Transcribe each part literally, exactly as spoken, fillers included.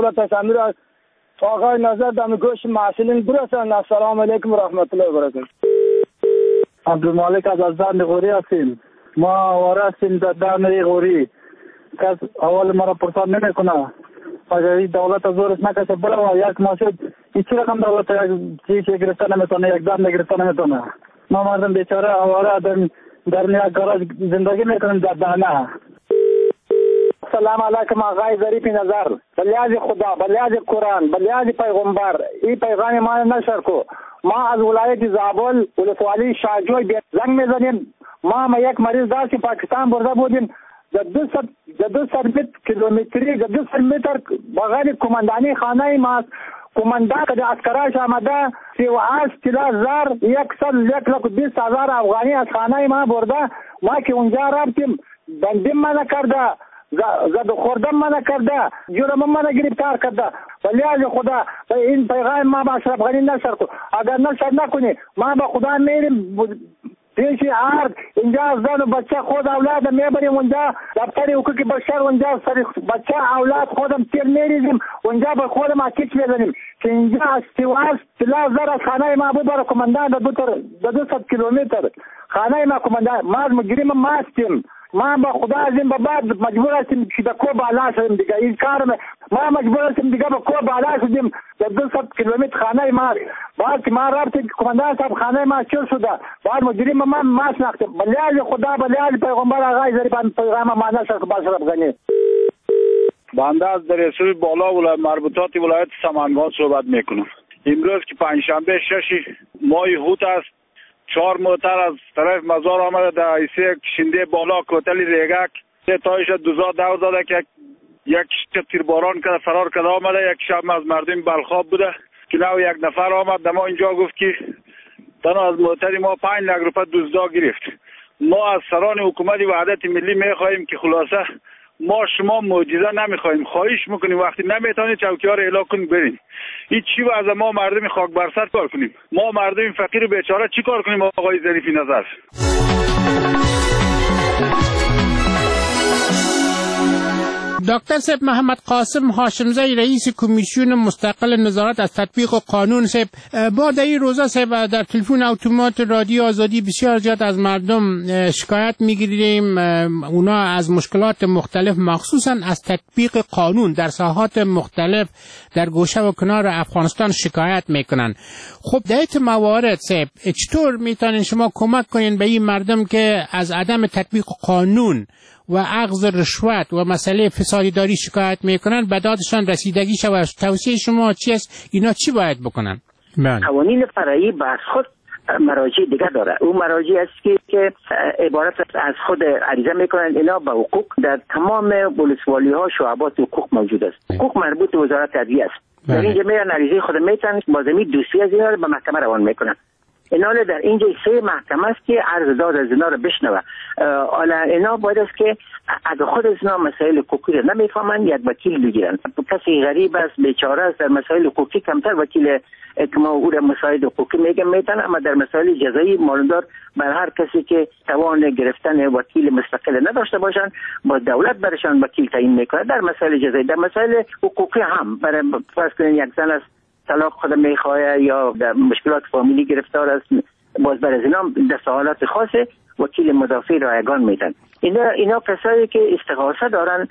دولت اسلامی را آقای نظر دم گوش معسولین برسانید. السلام علیکم و رحمت الله و برکاته. عبدالمالک از ازدان غوری هستیم. ما آواره هستیم در دم غوری. کس اول ما را پرسان نمی کنه. اگر این دولت از زورش نکشه برای یک ماشد هیچ رقم دولت یک چیزی گرفته نمیتونه، یک دم نگرفته نمیتونه. ما مردم بیچاره آواره در در یک گاراژ زندگی میکنیم در دهنه. سلام علیکم آقای ظریف نظر. بلیاد خدا، بلیاد قرآن، بلیاد پیغمبر این پیغام ما نشر کو. ما از ولایت زابل ولسوالی شاهجوی بیت زنگ میزنیم. ما ما یک مریض داشتیم پاکستان برده بودیم. در دو صد کیلومتری در دو صد متر بغیر کماندانی خانه ما کماندان که عسکراش آمده سی و هشت هزار یکصد یک لک بیست هزار افغانی از خانه ما برده. ما که اونجا رفتیم بندیم ما نکرده، زد خوردم ما نکرده، جرم ما نگرفتار کرده. ولی از خدا این پیغام ما با اشرف غنی نشر کو. اگر نشر نکنی ما با خدا میریم پیشی عرض اینجا زن و بچه خود اولاد میبریم اونجا دفتر حقوق بشر اونجا سر بچه اولاد خودم تیر میریزیم اونجا به خودم آتیش میزنیم که اینجا از سیواز سلا زر از خانه ما ببره کماندان در دو صد کیلومتر خانه ما کماندان ما از مجرم ما هستیم. ما با خدا از این به بعد مجبور هستیم که به کو بالا شدیم دیگه. این کار ما مجبور هستیم دیگه به کو بالا شدیم در دو صد کیلومتر خانه ما. بعد که ما رفتیم کماندان صاحب خانه ما چور شده بعد مجرم ما ما شناختیم. بلیاد خدا بلیاد پیغمبر آقای ظریف پیغام ما نشر که اشرف غنی. بنده از در رسول بالا ولایت مربوطات ولایت سمنگان صحبت میکنم. امروز که پنجشنبه شش ماه هوت است، چهار موتر از طرف مزار آمده در ایسه کشنده بالا کوتلی ریگک سه تایش دوزا دو زده که یک تیر باران کرده فرار کرده آمده. یک شب از مردم بلخاب بوده که نو یک نفر آمد دما اینجا گفت که تنها از موتری ما پنج لک روپیه دزدا گرفت. ما از سران حکومت وحدت ملی میخواهیم که خلاصه ما شما معجزه نمیخوایم، خواهش میکنیم وقتی نمیتونید چوکی‌ها رو اعلام کنید برین. این چی وضع ما مردم خاک بر سر کار کنیم؟ ما مردم فقیر و بیچاره چی کار کنیم آقای ظریف نظر؟ دکتر صاحب محمد قاسم هاشمزی رئیس کمیسیون مستقل نظارت از تطبیق قانون صاحب با در این روزا صاحب در تلفن اتومات رادیو آزادی بسیار زیاد از مردم شکایت میگیریم. اونا از مشکلات مختلف مخصوصا از تطبیق قانون در ساحات مختلف در گوشه و کنار افغانستان شکایت میکنن. خب در این موارد صاحب چطور میتونین شما کمک کنین به این مردم که از عدم تطبیق قانون و اخذ رشوت و مسئله فسادی داری شکایت میکنن به دادشان رسیدگی شود؟ توصیه شما چی است؟ اینا چی باید بکنن؟ قوانین فرعی بر خود مراجع دیگه داره. اون مراجع است که که عبارت از خود عریضه میکنن اینا به حقوق در تمام ولسوالی ها شعبات حقوق موجود است. حقوق مربوط به وزارت عدلیه است. در اینجا میرن عریضه خود میتن با زمین دوستی از اینا رو به محکمه روان میکنن. اینا در اینجا سه محکمه است که عرض داد از اینا رو بشنوه. حالا اینا باید است که اگه خود از اینا مسائل حقوقی رو نمیفهمن یک وکیل بگیرن. کسی غریب است بیچاره است در مسائل حقوقی کمتر وکیل که ما او را مسائل حقوقی میگم میتن، اما در مسائل جزایی مالدار بر هر کسی که توان گرفتن وکیل مستقل نداشته باشن با دولت برشان وکیل تعیین میکنه. در مسائل جزایی در مسائل حقوقی هم برای فرض کنین یک زن است طلاق خود میخواه یا در مشکلات فامیلی گرفتار است باز بر از اینا در سوالات خاصه وکیل مدافع رایگان میدن. اینا اینا کسایی که استغاثه دارن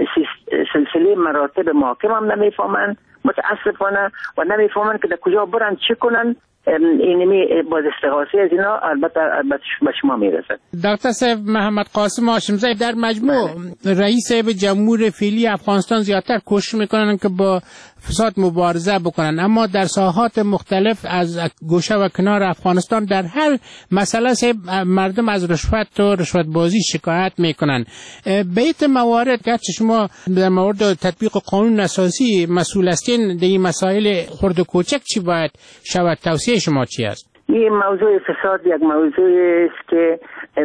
سلسله مراتب محاکم هم نمیفهمن متاسفانه و نمیفهمن که در کجا برن چی کنن. اینمی باز استغاثه از اینا البته البته به شما میرسد. دکتر صاحب محمد قاسم هاشمزی در مجموع رئیس جمهور فعلی افغانستان زیادتر کوشش میکنن که با فساد مبارزه بکنن، اما در ساحات مختلف از گوشه و کنار افغانستان در هر مسئله صاحب مردم از رشوت و رشوت بازی شکایت میکنن. بیت موارد که شما در مورد تطبیق قانون اساسی مسئول هستین در این مسائل خرد و کوچک چی باید شود؟ توصیه شما چی است؟ این موضوع فساد یک موضوع است که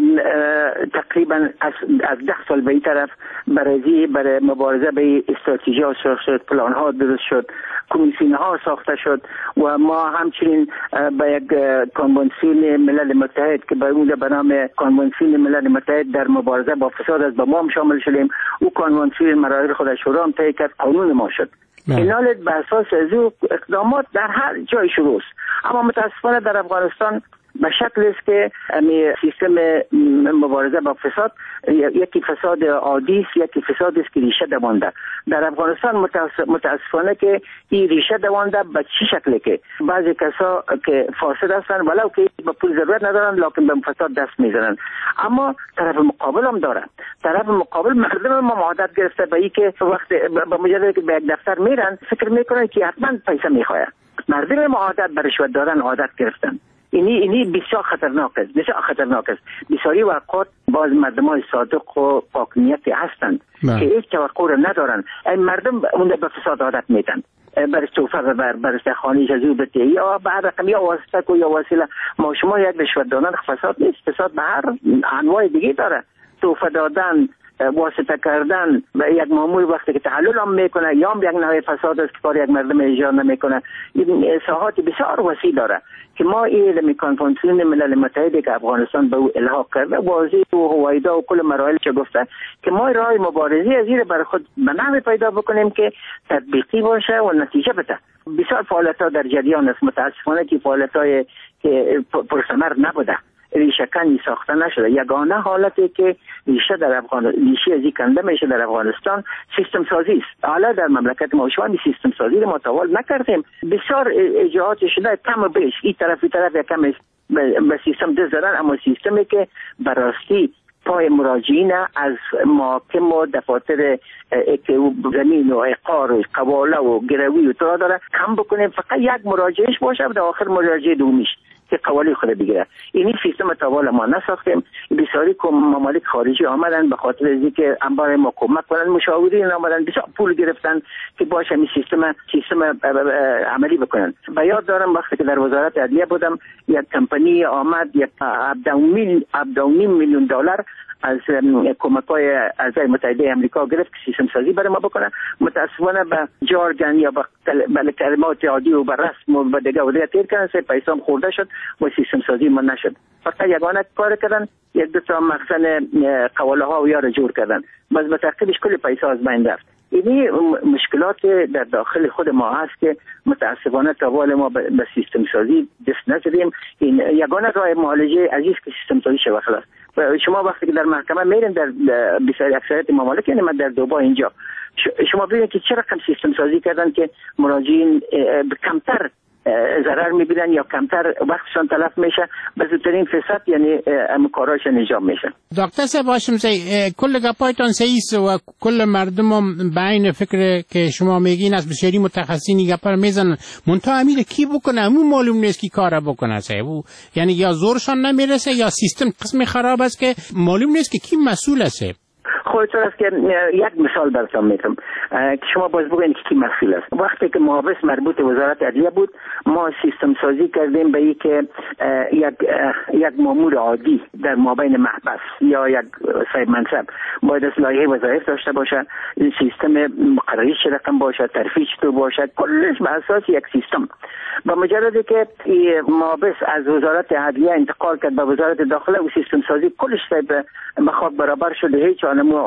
تقریبا از از ده سال به این طرف برای برای مبارزه به استراتژی ها ساخته شد، پلان ها درست شد، کمیسیون ها ساخته شد و ما همچنین به یک کنوانسیون ملل متحد که به اون به نام کنوانسیون ملل متحد در مبارزه با فساد است با ما هم شامل شدیم. او کنوانسیون مراحل خود شورا هم طی کرد، قانون ما شد. اینال به اساس از او اقدامات در هر جای شروع است. اما متاسفانه در افغانستان به شکل است که امی سیستم مبارزه با فساد یکی فساد عادی است، یکی فساد است که ریشه دوانده. در افغانستان متاسفانه که این ریشه دوانده به چی شکله که بعضی کسا که فاسد هستند ولو که به پول ضرورت ندارن لکن به فساد دست میزنن. اما طرف مقابل هم داره. طرف مقابل مردم ما عادت گرفته به این که وقت به مجرد که به یک دفتر میرن فکر میکنن که حتما پیسه میخواد. مردم ما عادت به رشوت دادن عادت گرفتن. اینی اینی بسیار خطرناک است، بسیار خطرناک است. بسیاری وقت باز مردمان صادق و پاکنیتی هستند که هیچ توقع را ندارن. این مردم اون به فساد عادت میدن. بر توفه و بر بر خانه جزو بده یا بعد رقم یا واسطه کو یا وسیله. ما شما یک رشوت دادن فساد نیست، فساد به هر انواع دیگه داره. توفه دادن، واسطه کردن و یک مامور وقتی که تحلل هم میکنه یا هم یک نوع فساد است که کار یک مردم اجرا نمیکنه. این ساحات بسیار وسیع داره که ما این کنفرانسیون ملل متحد که افغانستان به او الحاق کرده واضح و هوایدا و کل مراحل چه گفته که ما راه مبارزه از این برای خود به نحوی پیدا بکنیم که تطبیقی باشه و نتیجه بده. بسیار فعالیت‌ها در جریان است. متاسفانه که فعالیت‌های که پرثمر نبوده، ریشه کنی ساخته نشده. یگانه حالتی که ریشه در افغانستان ریشه ازی کنده میشه در افغانستان سیستم سازی است. حالا در مملکت ما شما سیستم سازی رو متوال نکردیم. بسیار اجراعات شده کم و بیش این طرف این طرف کم به سیستم دست دادن، اما سیستمی که براستی پای مراجعین از محاکم و دفاتر زمین و اقار و قواله و گروی و طرا داره کم بکنیم. فقط یک مراجعش باشه و در آخر مراجعه دومیش که قوالی خود بگیره. اینی سیستم تاوال ما نساختیم. بسیاری که ممالک خارجی آمدن به خاطر از که انبار ما کمک کنن، مشاورین آمدن بسیار پول گرفتن که باشه می سیستم سیستم عملی بکنن. و یاد دارم وقتی که در وزارت عدلیه بودم یک کمپانی آمد یک هفده میلیون دلار از کمک‌های اعضای متحده آمریکا گرفت که سیستم سازی برای ما بکنه. متاسفانه به جارگن یا به کلمات عادی و به رسم و به دیگه و دیگه تیر کردن، سه پیسام خورده شد و سیستم سازی ما نشد. فقط یگانه کار کردن یک دو تا مخزن قواله ها و یار جور کردن، باز به ترتیبش کل پیسه از بین رفت. اینی مشکلات در داخل خود ما هست که متاسفانه توال ما به سیستم سازی دست نزدیم. این یگانه راه معالجه عزیز که سیستم سازی شود خلاص. شما وقتی که در محکمه میرین در بسیاری اکثریت ممالک، یعنی من در دوبا اینجا شما ببینید که چه رقم سیستم سازی کردن که مراجعین کمتر ضرر میبینن یا کمتر وقتشان تلف میشه، به زودترین فرصت یعنی کاراش انجام میشه. دکتر صاحب هاشمزی، کل گپایتان سیست و کل مردم هم به این فکر که شما میگین از بسیاری متخصصین گپا میزنن، منتها امیر کی بکنه همون معلوم نیست کی کار بکنه صاحب. یعنی یا زورشان نمیرسه یا سیستم قسم خراب است که معلوم نیست که کی مسئول است. خودتون است که یک مثال براتون میتونم که شما باز بگوین که کی مسئول است. وقتی که محافظ مربوط وزارت عدلیه بود، ما سیستم سازی کردیم به این که یک یک مامور عادی در مابین محبس یا یک صاحب منصب باید از لایحه وظایف داشته باشه، این سیستم مقرری چه رقم باشه، ترفیع چطور باشه، کلش به اساس یک سیستم. با مجردی که محافظ از وزارت عدلیه انتقال کرد به وزارت داخله و سیستم سازی کلش به مخاط برابر شده، هیچ آنمو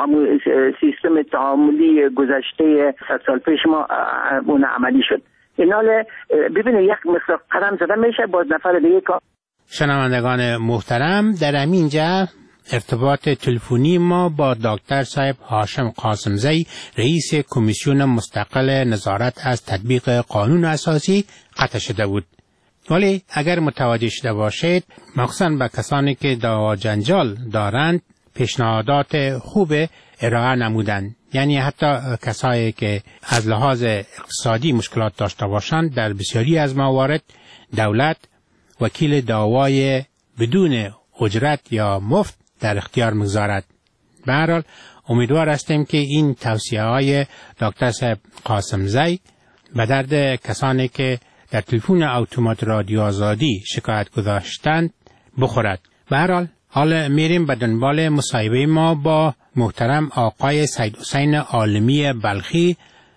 سیستم تعاملی گذشته صد سال پیش ما اون عملی شد. اینال ببینید یک مثل قدم زده میشه باز نفر دیگه کار. شنوندگان محترم، در همینجا ارتباط تلفنی ما با دکتر صاحب هاشم قاسمزی، رئیس کمیسیون مستقل نظارت از تطبیق قانون اساسی قطع شده بود. ولی اگر متوجه شده باشید، مخصوصا به کسانی که دعوا جنجال دارند پیشنهادات خوب ارائه نمودند. یعنی حتی کسایی که از لحاظ اقتصادی مشکلات داشته باشند، در بسیاری از موارد دولت وکیل دعوای بدون اجرت یا مفت در اختیار می‌گذارد. به هر حال امیدوار هستیم که این توصیه های دکتر صاحب قاسمزی به درد کسانی که در تلفن اتومات رادیو آزادی شکایت گذاشتند بخورد. به هر حال حالا میریم به دنبال مصاحبه ما با محترم آقای سید حسین عالمی بلخی،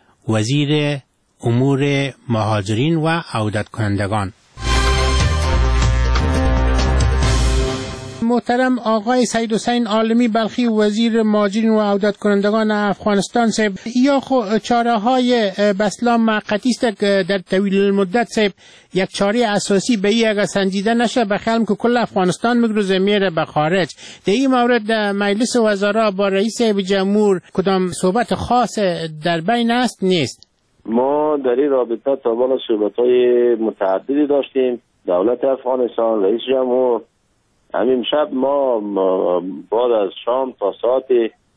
وزیر امور مهاجرین و عودت کنندگان. محترم آقای سید حسین عالمی بلخی وزیر مهاجرین و عودت کنندگان افغانستان صاحب، یا خو چاره های بسلا موقتی است که در طویل المدت صاحب یک چاره اساسی به این اگر سنجیده نشه بخیالم که کل افغانستان مگروزه میره به خارج. در این مورد در مجلس وزرا با رئیس جمهور کدام صحبت خاص در بین است نیست؟ ما در این رابطه تا بالا صحبت‌های متعددی داشتیم. دولت افغانستان، رئیس جمهور، همین شب ما بعد از شام تا ساعت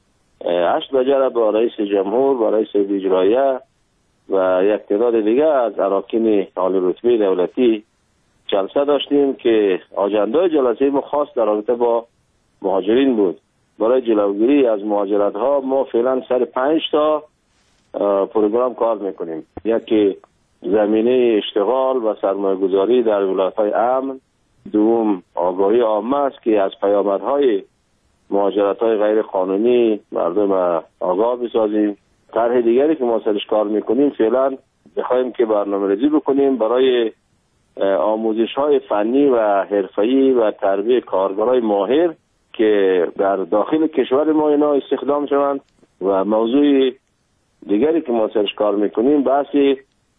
هشت بجه با رئیس جمهور، با رئیس اجرایه و یک تعداد دیگه از اراکین عالی رتبه دولتی جلسه داشتیم که آجنده جلسه ما خاص در رابطه با مهاجرین بود. برای جلوگیری از مهاجرت ها ما فعلا سر پنج تا پروگرام کار میکنیم. یکی زمینه اشتغال و سرمایه گذاری در ولایت های امن، دوم آگاهی عامه است که از پیامدهای مهاجرت های غیر قانونی مردم آگاه بسازیم. طرح دیگری که ما سرش کار میکنیم فعلا بخوایم که برنامه‌ریزی بکنیم برای آموزش های فنی و حرفه‌ای و تربیت کارگرای ماهر که در داخل کشور ما اینا استخدام شوند. و موضوع دیگری که ما سرش کار میکنیم بحث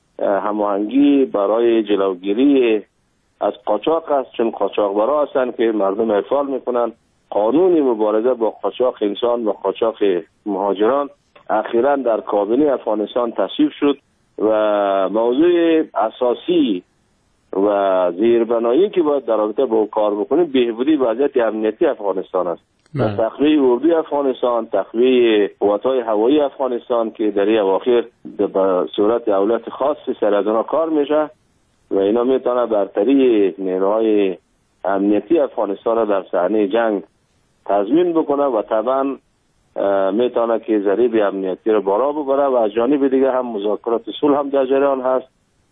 هماهنگی برای جلوگیری از قاچاق است، چون قاچاقبرا هستند که مردم اغفال میکنن. قانون مبارزه با قاچاق انسان و قاچاق مهاجران اخیراً در کابینه افغانستان تصویب شد و موضوع اساسی و زیربنایی که باید در رابطه با کار بکنیم بهبودی وضعیت امنیتی افغانستان است. تقویه اردوی افغانستان، تقویه قوت‌های هوایی افغانستان که در این اواخر به صورت دولت خاص سر از اونا کار میشه و اینا میتونه برتری نیروهای امنیتی افغانستان را در صحنه جنگ تضمین بکنه و طبعا میتونه که ضریب امنیتی را بالا ببره و از جانب دیگه هم مذاکرات صلح هم در جریان هست.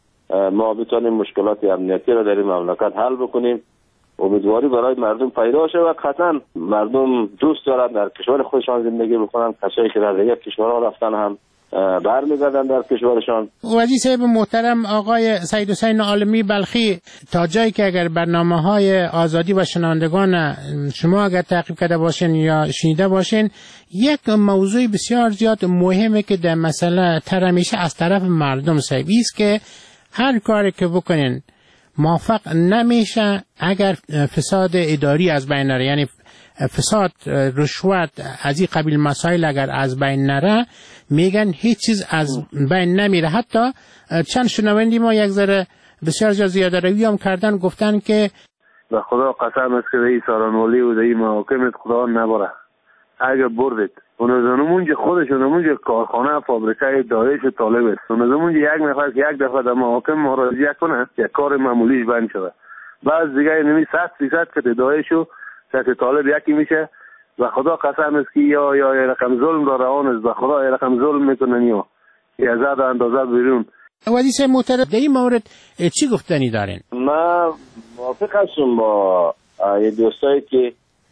ما بتونیم مشکلات امنیتی را در این مملکت حل بکنیم. امیدواری برای مردم پیدا شه و قطعا مردم دوست دارن در کشور خودشان زندگی بکنن. کسایی که در دیگر کشورها رفتن هم برمیگردن در کشورشان. وزیر صاحب محترم آقای سید حسین عالمی بلخی، تا جایی که اگر برنامه های آزادی و شنوندگان شما اگر تعقیب کرده باشین یا شنیده باشین، یک موضوع بسیار زیاد مهمه که در مسئله ترمیشه از طرف مردم صاحبی است که هر کاری که بکنین موفق نمیشه اگر فساد اداری از بین نره، یعنی فساد، رشوت، از این قبیل مسائل اگر از بین نره میگن هیچ چیز از بین نمیره. حتی چند شنوندی ما یک ذره بسیار زیاده روی هم کردن، گفتن که به خدا قسم است که این سارانوالی و این محاکمت خدا نبره. اگر بردید اونجا خودشون اونجا کارخانه فابریکه داعش و طالب است، اونجا یک نفر که یک دفعه در محاکم مراجعه کنه یک کار معمولیش بند شده. بعض دیگه نمی صد فیصد که داعش و که طالب یکی میشه و خدا قسم است که یا یا رقم ظلم را روان است و خدا رقم ظلم میکنن یا یا زاد اندازه بیرون. وزیر محترم در این مورد چی گفتنی دارین؟ من موافق هستم با دوستایی که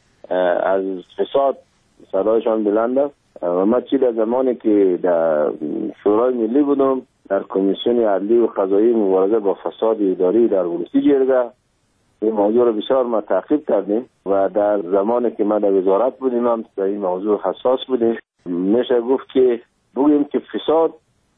از فساد صدایشان بلند است و من چی در زمانی که در شورای ملی بودم در کمیسیون عدلی و قضایی مبارزه با فساد اداری در ولسی جرگه این موضوع رو بسیار ما تعقیب کردیم و در زمانی که ما در وزارت بودیم هم در این موضوع حساس بودیم. میشه گفت که بگیم که فساد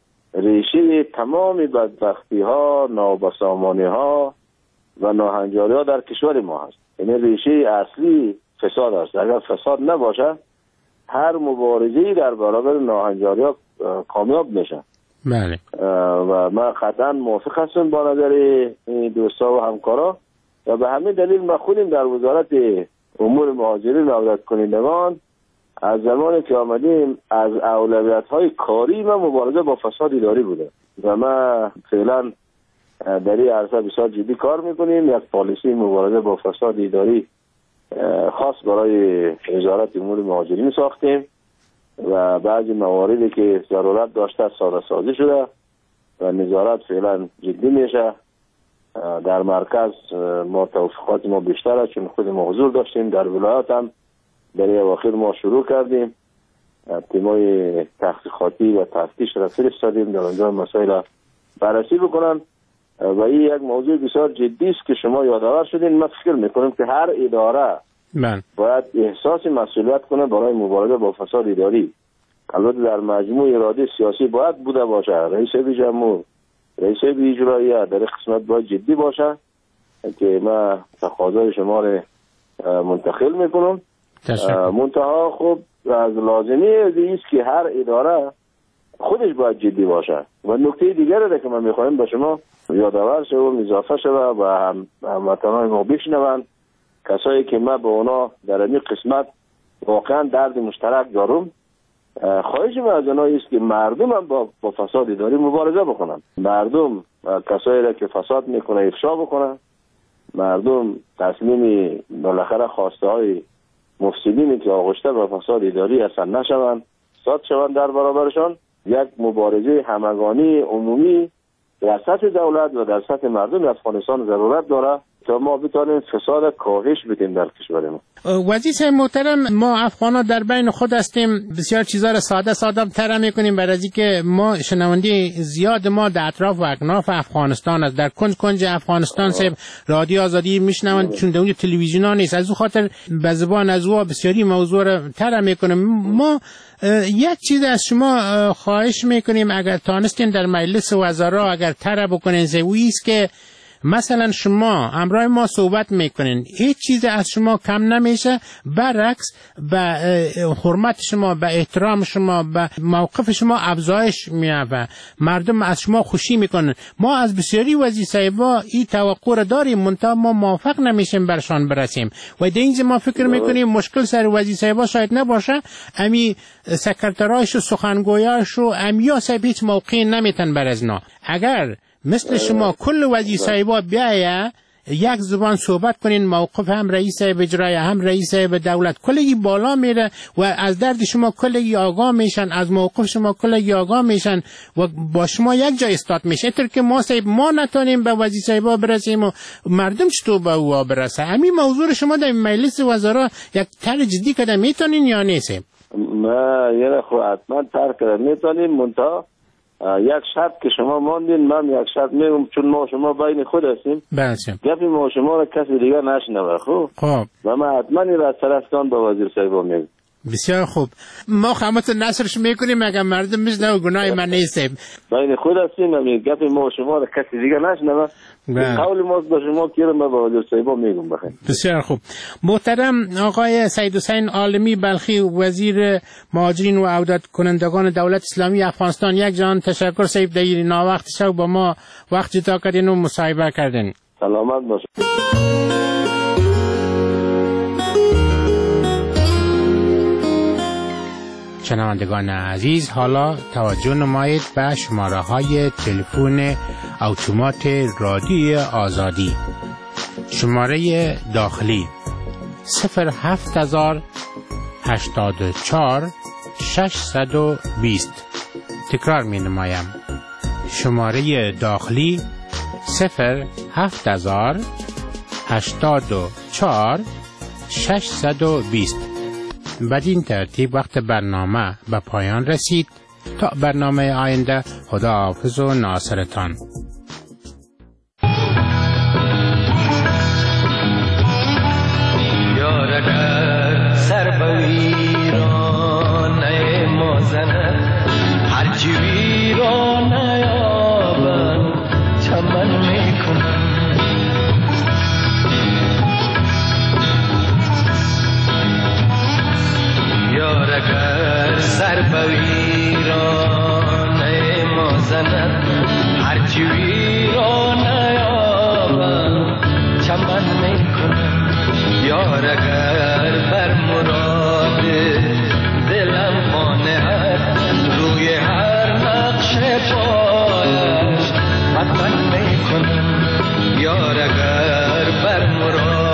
ریشه تمام بدبختی ها، نابسامانی ها و ناهنجاری ها در کشور ما هست. این ریشه اصلی فساد است. اگر فساد نباشه هر مبارزه‌ای در برابر ناهنجاری ها کامیاب میشه. بله. و من قطعا موافق هستم با نظر این دوستا و همکارا و به همین دلیل ما خودیم در وزارت امور مهاجرین و عودت کنندگان از زمانی که آمدیم از اولویت‌های کاری ما مبارزه با فساد اداری بوده و ما فعلا در این عرصه بسیار جدی کار میکنیم. یک پالیسی مبارزه با فساد اداری خاص برای وزارت امور مهاجرین ساختیم و بعضی مواردی که ضرورت داشته ساده سازی شده و نظارت فعلا جدی میشه. در مرکز ما توفیقات ما بیشتره چون خود ما حضور داشتیم. در ولایات هم در اواخر ما شروع کردیم تیمای تحقیقاتی و تفتیش را فرستادیم در اونجا مسائل بررسی بکنن و این یک موضوع بسیار جدی است که شما یادآور شدین. من فکر میکنم که هر اداره من. باید احساس مسئولیت کنه برای مبارزه با فساد اداری. البته در مجموع اراده سیاسی باید بوده باشه. رئیس جمهور، رئیس اجرایی در قسمت باید جدی باشه که ما تقاضای شما رو منتقل میکنم. منتها خب از لازمی است که هر اداره خودش باید جدی باشه. و نکته دیگری را که من میخوایم با شما یادآور شوم، اضافه شوه و هموطنان ما بشنوند، کسایی که ما به اونا در این قسمت واقعا درد مشترک دارم. خواهش من از اونها است که مردم هم با, با فساد اداری مبارزه بکنن. مردم کسایی را که فساد میکنه افشا بکنن. مردم تسلیم بالاخره خواسته های مفسدینی که آغشته به فساد اداری هستن نشوند، ساد شوند در برابرشان. یک مبارزه همگانی عمومی در سطح دولت و در سطح مردم افغانستان ضرورت داره تا ما بتانیم فساد کاهش بدیم در کشور ما. وزیر محترم، ما افغانا در بین خود هستیم، بسیار چیزا را ساده ساده تر میکنیم برای اینکه ما شنونده زیاد ما در اطراف و اکناف افغانستان است. در کنج کنج افغانستان سب رادیو آزادی میشنوند، چون در اونجا تلویزیون ها نیست. از اون خاطر به زبان از او بسیاری موضوع را تر میکنیم. ما یک چیز از شما خواهش میکنیم، اگر تانستین در مجلس وزرا اگر تر بکنین، زویی است که مثلا شما همراه ما صحبت میکنین، هیچ چیز از شما کم نمیشه، برعکس به حرمت شما، به احترام شما، به موقف شما افزایش میابه، مردم از شما خوشی میکنن. ما از بسیاری وزیر صاحبا این توقع را داریم، منتها ما موافق نمیشیم برشان برسیم و در اینجا ما فکر میکنیم مشکل سر وزیر صاحبا شاید نباشه، امی سکرترایش و سخنگویاش و امیا صاحب هیچ موقعی نمیتن بر از نا. اگر مثل شما کل وزیر صاحبا بیایه یک زبان صحبت کنین، موقف هم رئیس اجرایی هم رئیس دولت کلگی بالا میره و از درد شما کلگی آگاه میشن، از موقف شما کلگی آگاه میشن و با شما یک جای استاد میشه. اینطور که ما صاحب ما نتونیم به وزیر صاحبا برسیم و مردم چطور به او برسه. همین موضوع شما در مجلس وزرا یک طرح جدی کده میتونین یا نیست؟ ما یه خو حتما طرح کده میتونیم، منتها یک شرط که شما ماندین، من یک شرط میگم، چون ما شما بین خود هستیم، بله گپی ما شما را کسی دیگر نشنوه. خوب خب و من حتما این را از طرفدان با وزیر صاحب میگم. بسیار خوب، ما خدمت نصرش میکنیم اگر مردم میشنه و گناه من نیستیم. بین خود هستیم، همین گپ ما شما را کسی دیگر نشنوه. قول ما با شما که ما با وزیر صاحب میگم. بخیر، بسیار خوب. محترم آقای سید حسین عالمی بلخی، وزیر مهاجرین و عودت کنندگان دولت اسلامی افغانستان، یک جان تشکر صاحب در ناوقت شب با ما وقت جدا کردین و مصاحبه کردین. سلامت باشید. شنوندگان عزیز، حالا توجه نمایید به شماره های تلفن اتومات رادیو آزادی. شماره داخلی صفر هفت هزار هشتاد و چهار ششصد و بیست. تکرار می نمایم. شماره داخلی صفر هفت هزار هشتاد و چهار ششصد و بیست. بدین ترتیب وقت برنامه به پایان رسید. تا برنامه آینده، خدا حافظ و ناصرتان. یار اگر سر به ویرانه ما زند، هرچی ویرانه یابم چمن میکنم. یار اگر سر به ویرانه ما زند، هرچی ویرانه یابم چمن میکنم. یار اگر بر مراد دلم مانعد، روی هر نقش پایش حتما میکنم. یار اگر بر مراد